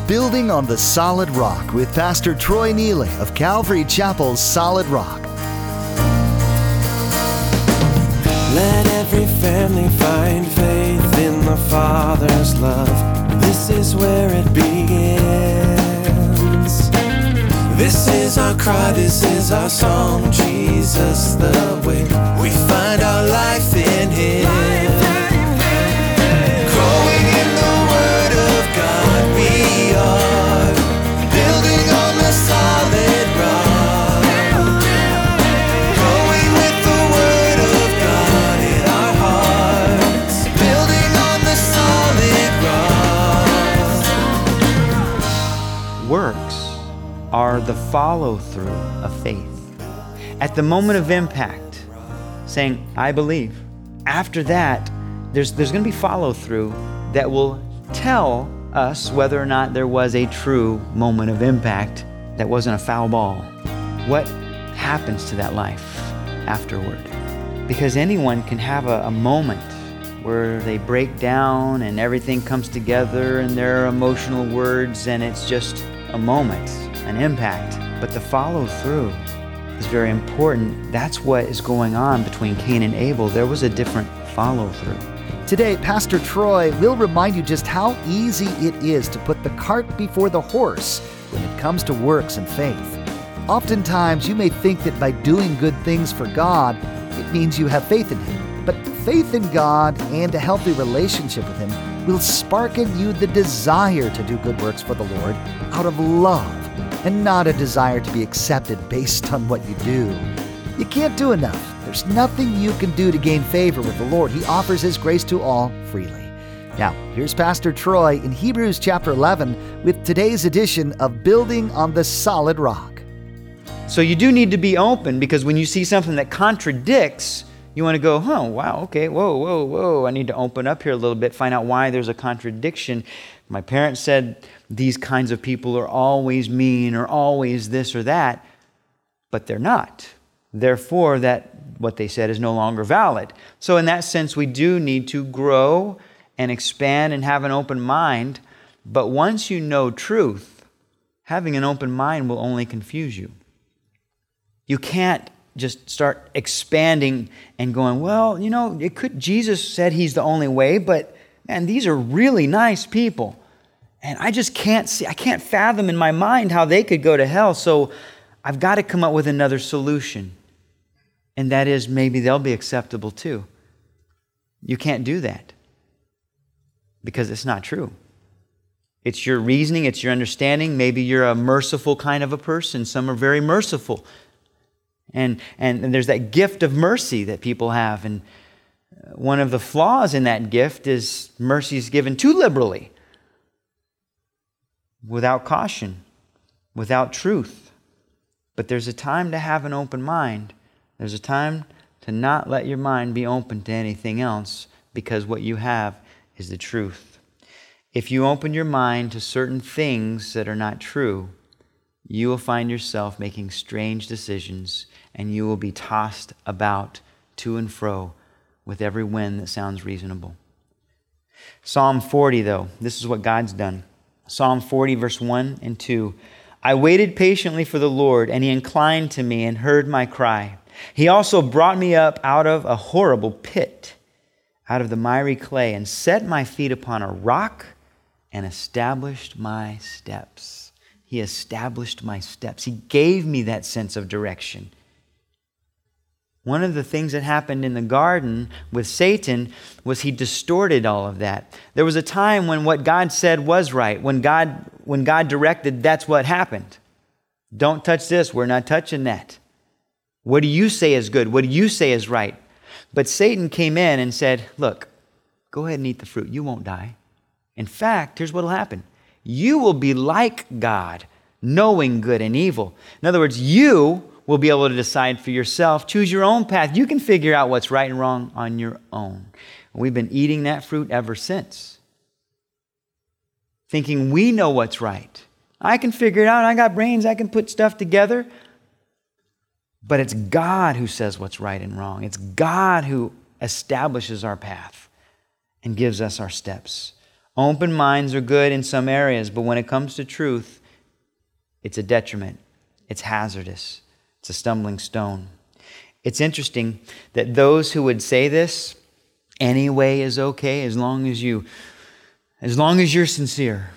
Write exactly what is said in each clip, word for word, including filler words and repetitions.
Building on the Solid Rock with Pastor Troy Neely of Calvary Chapel's Solid Rock. Let every family find faith in the Father's love. This is where it begins. This is our cry, this is our song. Jesus the way. We find our life in Him. Growing in the Word of God, we are building on the solid rock. Growing with the Word of God in our hearts, building on the solid rock. Works are the follow-through of faith. At the moment of impact, saying, I believe. After that, there's, there's going to be follow-through that will tell us whether or not there was a true moment of impact that wasn't a foul ball. What happens to that life afterward? Because anyone can have a, a moment where they break down and everything comes together and there are emotional words and it's just a moment, an impact. But the follow-through is very important. That's what is going on between Cain and Abel. There was a different follow-through. Today, Pastor Troy will remind you just how easy it is to put the cart before the horse when it comes to works and faith. Oftentimes, you may think that by doing good things for God, it means you have faith in Him. But faith in God and a healthy relationship with Him will spark in you the desire to do good works for the Lord out of love, and not a desire to be accepted based on what you do. You can't do enough. There's nothing you can do to gain favor with the Lord. He offers His grace to all freely. Now, here's Pastor Troy in Hebrews chapter eleven with today's edition of Building on the Solid Rock. So you do need to be open, because when you see something that contradicts, you want to go, oh, wow, okay, whoa, whoa, whoa. I need to open up here a little bit, find out why there's a contradiction. My parents said these kinds of people are always mean or always this or that, but they're not. Therefore, that what they said is no longer valid. So in that sense, we do need to grow and expand and have an open mind. But once you know truth, having an open mind will only confuse you. You can't just start expanding and going, well, you know, it could. Jesus said He's the only way, but man, these are really nice people. And I just can't see, I can't fathom in my mind how they could go to hell. So I've got to come up with another solution. And that is, maybe they'll be acceptable too. You can't do that, because it's not true. It's your reasoning, it's your understanding. Maybe you're a merciful kind of a person. Some are very merciful. And, and, and there's that gift of mercy that people have. And one of the flaws in that gift is mercy is given too liberally, without caution, without truth. But there's a time to have an open mind. There's a time to not let your mind be open to anything else, because what you have is the truth. If you open your mind to certain things that are not true, you will find yourself making strange decisions, and you will be tossed about to and fro with every wind that sounds reasonable. Psalm forty, though, this is what God's done. Psalm forty, verse one and two. I waited patiently for the Lord, and He inclined to me and heard my cry. He also brought me up out of a horrible pit, out of the miry clay, and set my feet upon a rock and established my steps. He established my steps. He gave me that sense of direction. One of the things that happened in the garden with Satan was he distorted all of that. There was a time when what God said was right. When God, when God directed, that's what happened. Don't touch this. We're not touching that. What do you say is good? What do you say is right? But Satan came in and said, look, go ahead and eat the fruit. You won't die. In fact, here's what will happen. You will be like God, knowing good and evil. In other words, you will be able to decide for yourself, choose your own path. You can figure out what's right and wrong on your own. We've been eating that fruit ever since, thinking we know what's right. I can figure it out. I got brains. I can put stuff together. But it's God who says what's right and wrong. It's God who establishes our path and gives us our steps. Open minds are good in some areas, but when it comes to truth, it's a detriment. It's hazardous. It's a stumbling stone. It's interesting that those who would say this, any way is okay as long as you, as long as you're sincere.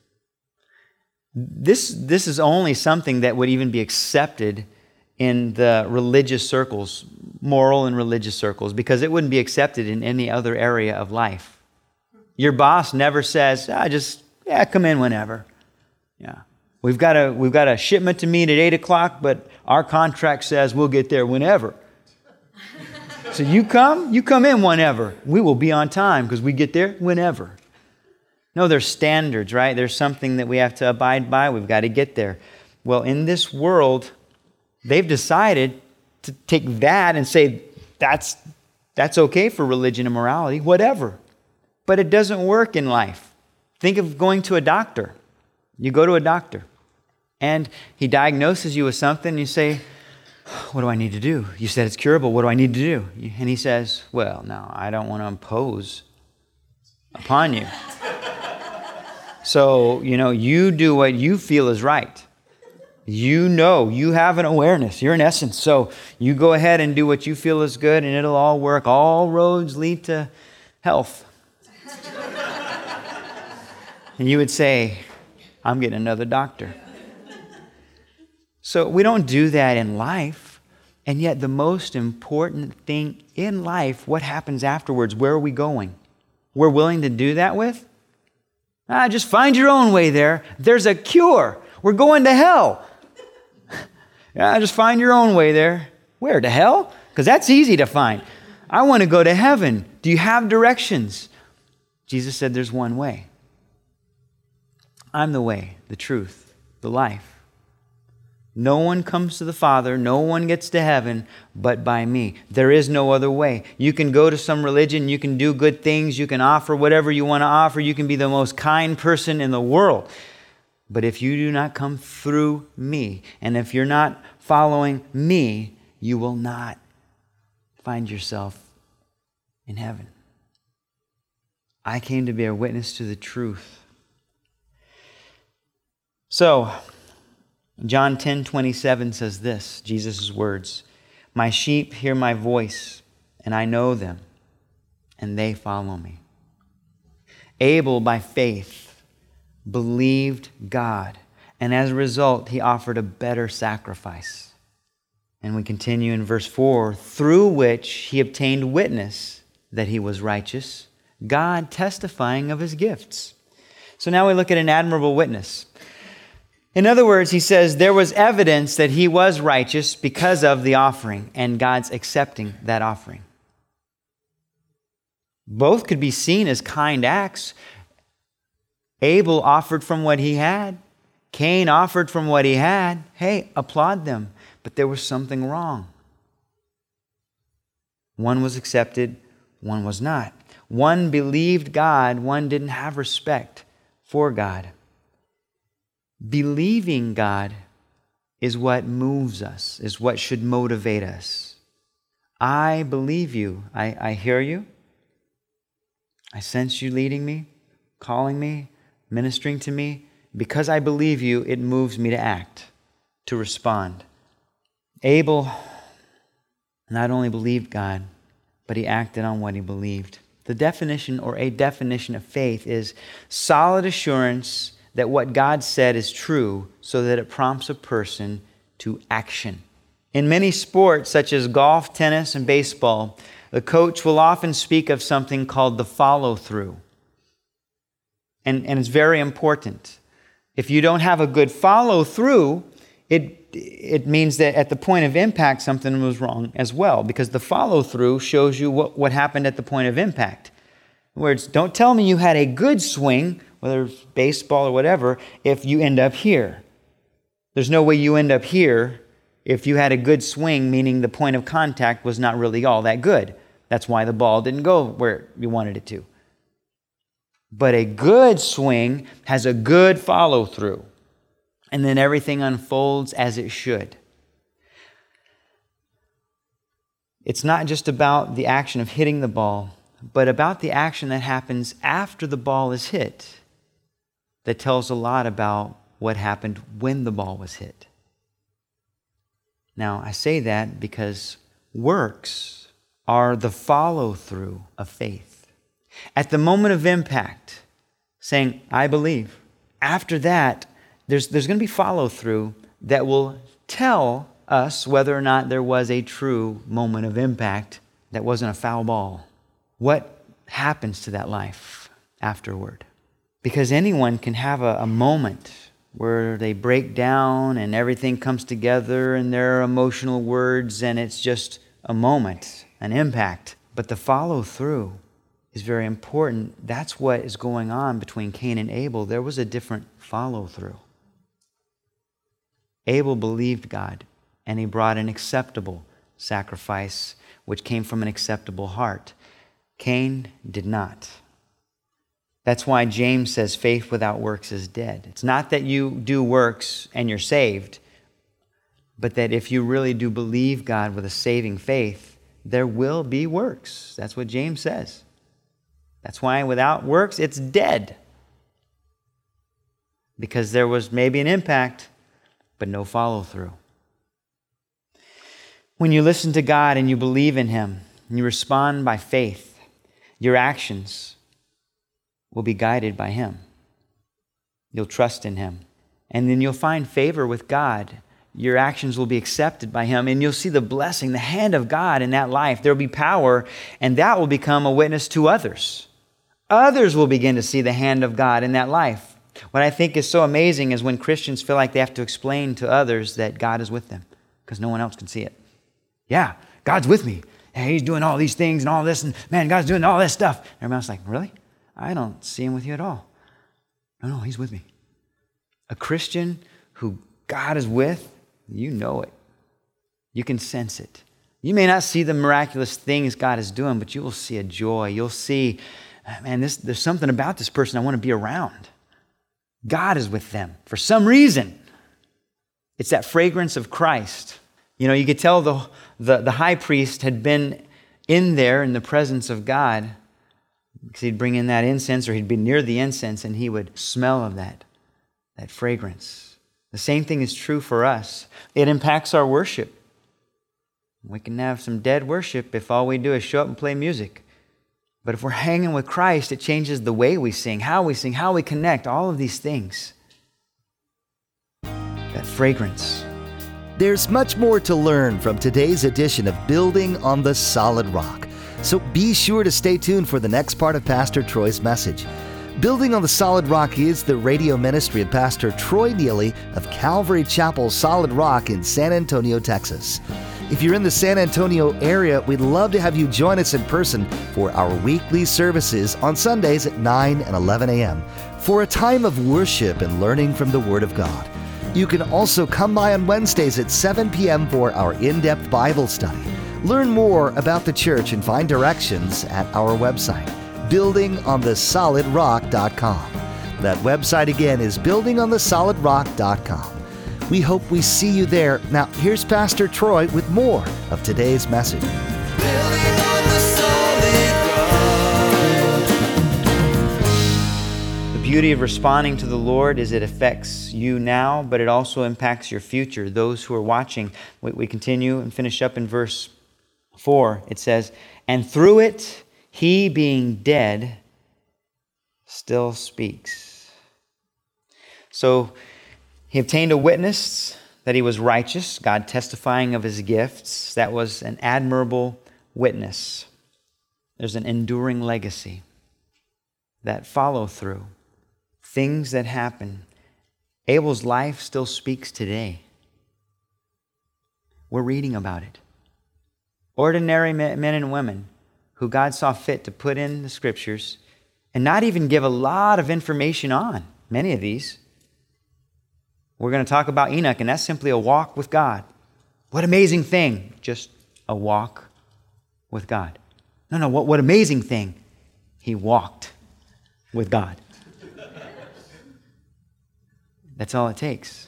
This, this is only something that would even be accepted in the religious circles, moral and religious circles, because it wouldn't be accepted in any other area of life. Your boss never says, "I just yeah, come in whenever." Yeah, we've got a we've got a shipment to meet at eight o'clock, but our contract says we'll get there whenever. So you come, you come in whenever. We will be on time because we get there whenever. No, there's standards, right? There's something that we have to abide by. We've got to get there. Well, in this world, they've decided to take that and say that's that's okay for religion and morality, whatever. But it doesn't work in life. Think of going to a doctor. You go to a doctor and he diagnoses you with something and you say, "What do I need to do?" You said it's curable. What do I need to do? And he says, "Well, no, I don't want to impose upon you. So, you know, you do what you feel is right. You know, you have an awareness. You're an essence. So you go ahead and do what you feel is good and it'll all work. All roads lead to health." And you would say, "I'm getting another doctor." So we don't do that in life. And yet the most important thing in life, what happens afterwards? Where are we going? We're willing to do that with? Ah, just find your own way there. There's a cure. We're going to hell. Ah, just find your own way there. Where? To hell? Because that's easy to find. I want to go to heaven. Do you have directions? Jesus said there's one way. I'm the way, the truth, the life. No one comes to the Father, no one gets to heaven but by me. There is no other way. You can go to some religion, you can do good things, you can offer whatever you want to offer, you can be the most kind person in the world. But if you do not come through me, and if you're not following me, you will not find yourself in heaven. I came to bear witness to the truth. So, John ten twenty-seven says this, Jesus' words, "My sheep hear my voice, and I know them, and they follow me." Abel, by faith, believed God, and as a result, he offered a better sacrifice. And we continue in verse four, "Through which he obtained witness that he was righteous, God testifying of his gifts." So now we look at an admirable witness. In other words, he says there was evidence that he was righteous because of the offering and God's accepting that offering. Both could be seen as kind acts. Abel offered from what he had. Cain offered from what he had. Hey, applaud them. But there was something wrong. One was accepted, one was not. One believed God, one didn't have respect for God. Believing God is what moves us, is what should motivate us. I believe you. I, I hear you. I sense you leading me, calling me, ministering to me. Because I believe you, it moves me to act, to respond. Abel not only believed God, but he acted on what he believed. The definition or a definition of faith is solid assurance that what God said is true so that it prompts a person to action. In many sports, such as golf, tennis, and baseball, the coach will often speak of something called the follow-through. And, and it's very important. If you don't have a good follow-through, it, it means that at the point of impact, something was wrong as well, because the follow-through shows you what, what happened at the point of impact. In other words, don't tell me you had a good swing, whether it's baseball or whatever, if you end up here. There's no way you end up here if you had a good swing, meaning the point of contact was not really all that good. That's why the ball didn't go where you wanted it to. But a good swing has a good follow-through, and then everything unfolds as it should. It's not just about the action of hitting the ball, but about the action that happens after the ball is hit that tells a lot about what happened when the ball was hit. Now, I say that because works are the follow-through of faith. At the moment of impact, saying, I believe. After that, there's, there's going to be follow-through that will tell us whether or not there was a true moment of impact that wasn't a foul ball. What happens to that life afterward? Because anyone can have a, a moment where they break down and everything comes together and there are emotional words and it's just a moment, an impact. But the follow-through is very important. That's what is going on between Cain and Abel. There was a different follow-through. Abel believed God, and he brought an acceptable sacrifice, which came from an acceptable heart. Cain did not. That's why James says faith without works is dead. It's not that you do works and you're saved, but that if you really do believe God with a saving faith, there will be works. That's what James says. That's why without works, it's dead. Because there was maybe an impact, but no follow-through. When you listen to God and you believe in Him, and you respond by faith, your actions will be guided by Him. You'll trust in Him. And then you'll find favor with God. Your actions will be accepted by Him, and you'll see the blessing, the hand of God in that life. There will be power, and that will become a witness to others. Others will begin to see the hand of God in that life. What I think is so amazing is when Christians feel like they have to explain to others that God is with them because no one else can see it. Yeah, God's with me. And He's doing all these things and all this, and man, God's doing all this stuff. And everyone's like, really? I don't see Him with you at all. No, no, He's with me. A Christian who God is with, you know it. You can sense it. You may not see the miraculous things God is doing, but you will see a joy. You'll see, man, this, there's something about this person I want to be around. God is with them for some reason. It's that fragrance of Christ. You know, you could tell the, the, the high priest had been in there in the presence of God because he'd bring in that incense, or he'd be near the incense and he would smell of that, that fragrance. The same thing is true for us. It impacts our worship. We can have some dead worship if all we do is show up and play music. But if we're hanging with Christ, it changes the way we sing, how we sing, how we connect, all of these things. That fragrance. There's much more to learn from today's edition of Building on the Solid Rock. So be sure to stay tuned for the next part of Pastor Troy's message. Building on the Solid Rock is the radio ministry of Pastor Troy Neely of Calvary Chapel Solid Rock in San Antonio, Texas. If you're in the San Antonio area, we'd love to have you join us in person for our weekly services on Sundays at nine and eleven a.m. for a time of worship and learning from the Word of God. You can also come by on Wednesdays at seven p.m. for our in-depth Bible study. Learn more about the church and find directions at our website, building on the solid rock dot com. That website again is building on the solid rock dot com. We hope we see you there. Now, here's Pastor Troy with more of today's message. Building on the solid rock. The beauty of responding to the Lord is it affects you now, but it also impacts your future, those who are watching. We, we continue and finish up in verse four. It says, and through it, He being dead still speaks. So, He obtained a witness that He was righteous, God testifying of His gifts. That was an admirable witness. There's an enduring legacy, that follow through, things that happen. Abel's life still speaks today. We're reading about it. Ordinary men and women who God saw fit to put in the scriptures and not even give a lot of information on, many of these. We're going to talk about Enoch, and that's simply a walk with God. What amazing thing. Just a walk with God. No, no, what, what amazing thing. He walked with God. That's all it takes,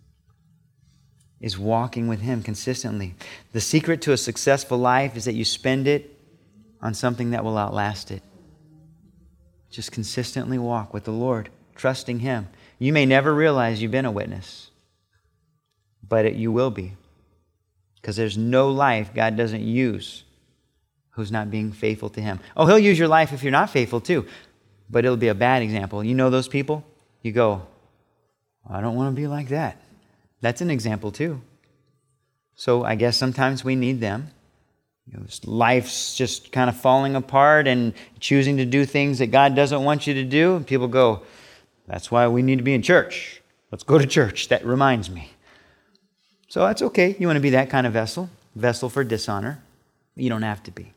is walking with Him consistently. The secret to a successful life is that you spend it on something that will outlast it. Just consistently walk with the Lord, trusting Him. You may never realize you've been a witness, but it, you will be. Because there's no life God doesn't use who's not being faithful to Him. Oh, He'll use your life if you're not faithful too, but it'll be a bad example. You know those people? You go, I don't want to be like that. That's an example too. So I guess sometimes we need them. You know, life's just kind of falling apart and choosing to do things that God doesn't want you to do. And people go, that's why we need to be in church. Let's go to church. That reminds me. So that's okay. You want to be that kind of vessel, vessel for dishonor. You don't have to be.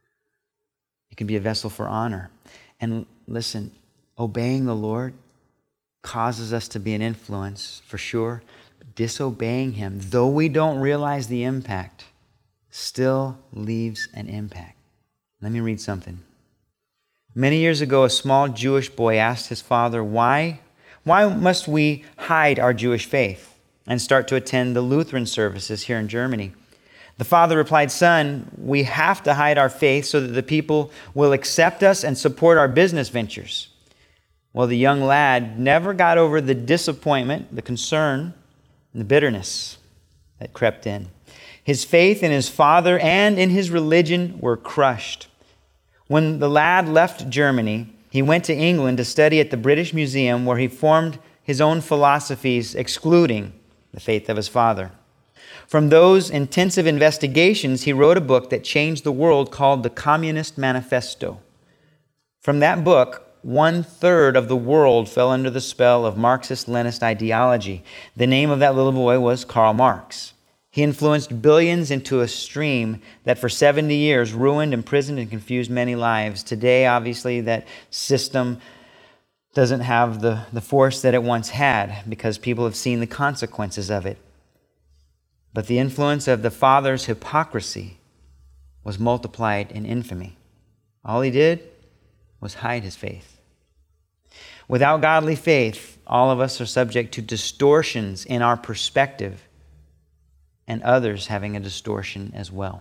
You can be a vessel for honor. And listen, obeying the Lord causes us to be an influence for sure. Disobeying Him, though we don't realize the impact, still leaves an impact. Let me read something. Many years ago, a small Jewish boy asked his father, why, why must we hide our Jewish faith and start to attend the Lutheran services here in Germany? The father replied, son, we have to hide our faith so that the people will accept us and support our business ventures. Well, the young lad never got over the disappointment, the concern, and the bitterness that crept in. His faith in his father and in his religion were crushed. When the lad left Germany, he went to England to study at the British Museum, where he formed his own philosophies, excluding the faith of his father. From those intensive investigations, he wrote a book that changed the world called The Communist Manifesto. From that book, one-third of the world fell under the spell of Marxist-Leninist ideology. The name of that little boy was Karl Marx. He influenced billions into a stream that for seventy years ruined, imprisoned, and confused many lives. Today, obviously, that system doesn't have the, the force that it once had because people have seen the consequences of it. But the influence of the father's hypocrisy was multiplied in infamy. All he did was hide his faith. Without godly faith, all of us are subject to distortions in our perspective, and others having a distortion as well.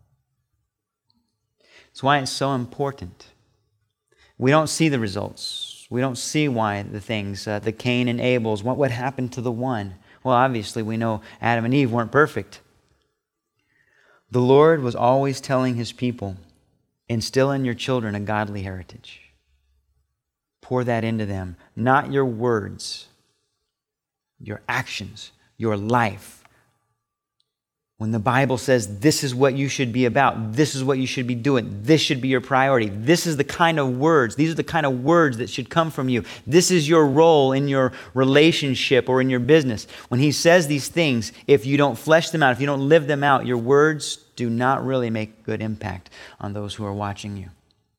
That's why it's so important. We don't see the results. We don't see why the things, uh, the Cain and Abel's, what would happen to the one. Well, obviously we know Adam and Eve weren't perfect. The Lord was always telling His people, instill in your children a godly heritage. Pour that into them. Not your words, your actions, your life. When the Bible says this is what you should be about, this is what you should be doing, this should be your priority, this is the kind of words, these are the kind of words that should come from you. This is your role in your relationship or in your business. When He says these things, if you don't flesh them out, if you don't live them out, your words do not really make good impact on those who are watching you.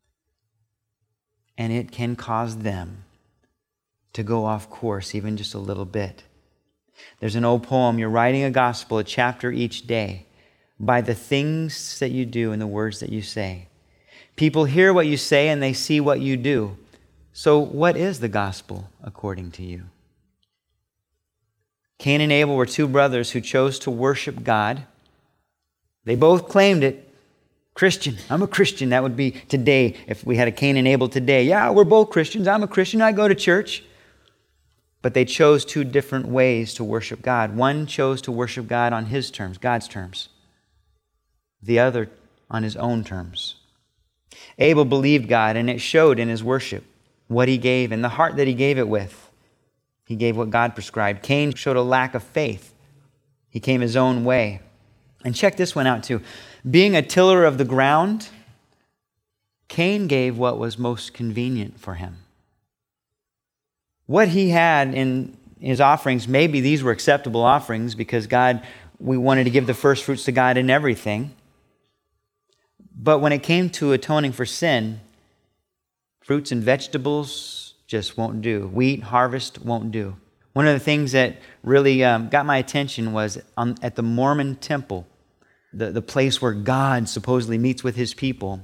And it can cause them to go off course even just a little bit. There's an old poem, you're writing a gospel, a chapter each day, by the things that you do and the words that you say. People hear what you say and they see what you do. So what is the gospel according to you? Cain and Abel were two brothers who chose to worship God. They both claimed it. Christian, I'm a Christian. That would be today if we had a Cain and Abel today. Yeah, we're both Christians. I'm a Christian. I go to church. But they chose two different ways to worship God. One chose to worship God on His terms, God's terms. The other on his own terms. Abel believed God, and it showed in his worship, what he gave and the heart that he gave it with. He gave what God prescribed. Cain showed a lack of faith. He came his own way. And check this one out too. Being a tiller of the ground, Cain gave what was most convenient for him. What he had in his offerings, maybe these were acceptable offerings because God, we wanted to give the first fruits to God in everything. But when it came to atoning for sin, fruits and vegetables just won't do. Wheat, harvest won't do. One of the things that really um, got my attention was on, at the Mormon temple, the, the place where God supposedly meets with His people.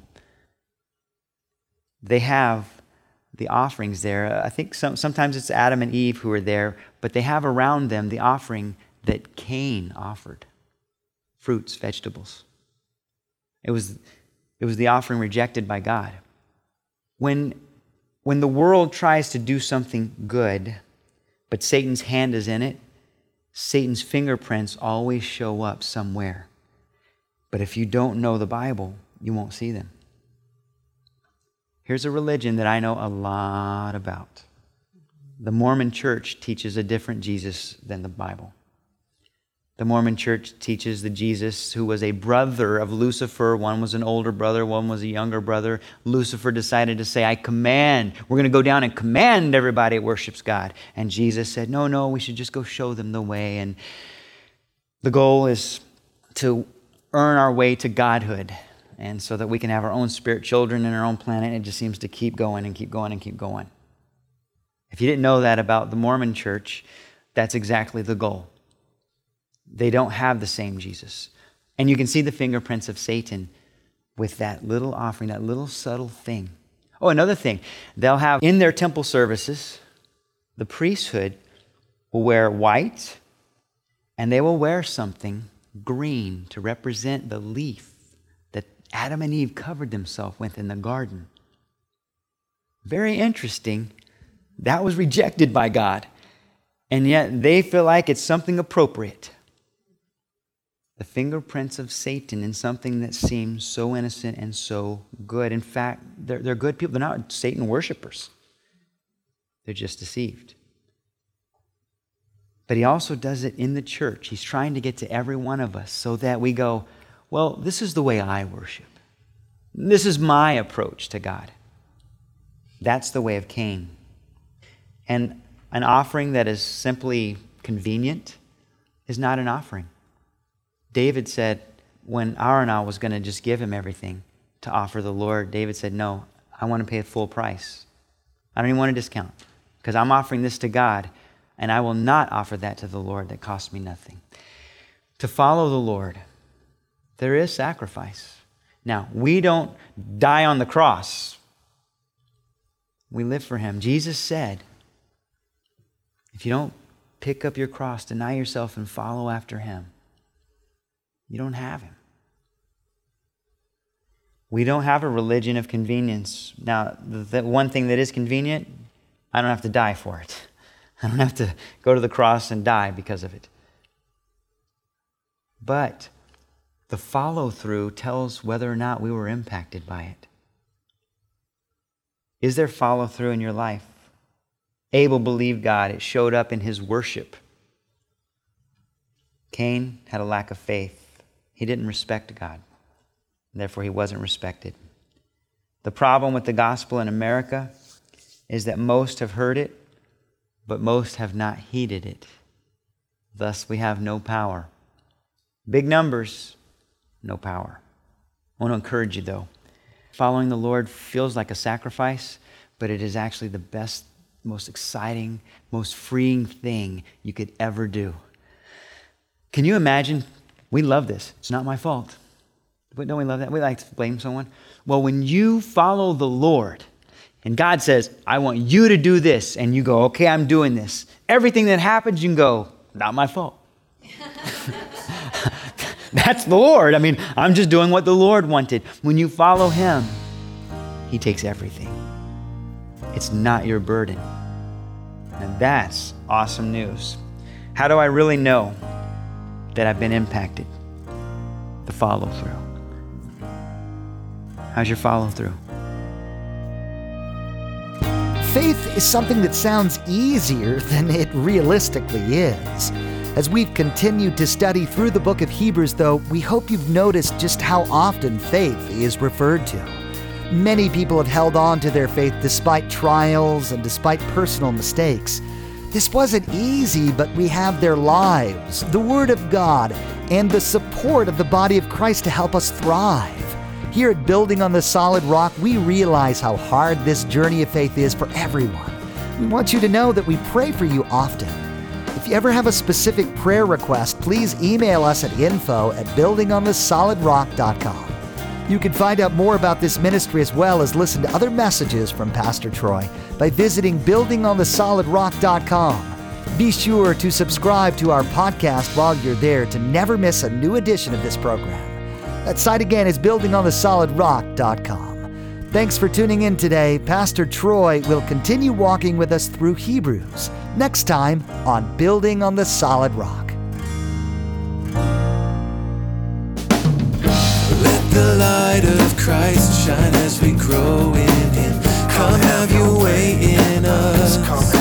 They have the offerings there. I think some, sometimes it's Adam and Eve who are there, but they have around them the offering that Cain offered. Fruits, vegetables. It was It was the offering rejected by God. When, when the world tries to do something good, but Satan's hand is in it, Satan's fingerprints always show up somewhere. But if you don't know the Bible, you won't see them. Here's a religion that I know a lot about. The Mormon Church teaches a different Jesus than the Bible. The Mormon Church teaches the Jesus who was a brother of Lucifer. One was an older brother, one was a younger brother. Lucifer decided to say, I command, we're going to go down and command everybody that worships God. And Jesus said, no, no, we should just go show them the way. And the goal is to earn our way to godhood, and so that we can have our own spirit children and our own planet. It just seems to keep going and keep going and keep going. If you didn't know that about the Mormon Church, that's exactly the goal. They don't have the same Jesus. And you can see the fingerprints of Satan with that little offering, that little subtle thing. Oh, another thing. They'll have in their temple services, the priesthood will wear white, and they will wear something green to represent the leaf that Adam and Eve covered themselves with in the garden. Very interesting. That was rejected by God. And yet they feel like it's something appropriate. The fingerprints of Satan in something that seems so innocent and so good. In fact, they're, they're good people. They're not Satan worshipers. They're just deceived. But he also does it in the church. He's trying to get to every one of us so that we go, well, this is the way I worship. This is my approach to God. That's the way of Cain. And an offering that is simply convenient is not an offering. David said when Araunah was going to just give him everything to offer the Lord, David said, no, I want to pay a full price. I don't even want a discount because I'm offering this to God, and I will not offer that to the Lord that costs me nothing. To follow the Lord, there is sacrifice. Now, we don't die on the cross. We live for Him. Jesus said, if you don't pick up your cross, deny yourself, and follow after Him, you don't have Him. We don't have a religion of convenience. Now, the one thing that is convenient, I don't have to die for it. I don't have to go to the cross and die because of it. But the follow-through tells whether or not we were impacted by it. Is there follow-through in your life? Abel believed God. It showed up in his worship. Cain had a lack of faith. He didn't respect God. Therefore, he wasn't respected. The problem with the gospel in America is that most have heard it, but most have not heeded it. Thus, we have no power. Big numbers, no power. I want to encourage you, though. Following the Lord feels like a sacrifice, but it is actually the best, most exciting, most freeing thing you could ever do. Can you imagine? We love this. It's not my fault. But don't we love that? We like to blame someone. Well, when you follow the Lord, and God says, I want you to do this, and you go, okay, I'm doing this. Everything that happens, you can go, not my fault. That's the Lord. I mean, I'm just doing what the Lord wanted. When you follow Him, He takes everything. It's not your burden. And that's awesome news. How do I really know that I've been impacted? The follow-through. How's your follow-through? Faith is something that sounds easier than it realistically is. As we've continued to study through the book of Hebrews, though, we hope you've noticed just how often faith is referred to. Many people have held on to their faith despite trials and despite personal mistakes. This wasn't easy, but we have their lives, the Word of God, and the support of the body of Christ to help us thrive. Here at Building on the Solid Rock, we realize how hard this journey of faith is for everyone. We want you to know that we pray for you often. If you ever have a specific prayer request, please email us at info at building on the solid rock dot com. You can find out more about this ministry as well as listen to other messages from Pastor Troy by visiting building on the solid rock dot com. Be sure to subscribe to our podcast while you're there to never miss a new edition of this program. That site again is building on the solid rock dot com. Thanks for tuning in today. Pastor Troy will continue walking with us through Hebrews next time on Building on the Solid Rock. Let the light of Christ shine as we grow in Him. Come have your way in us.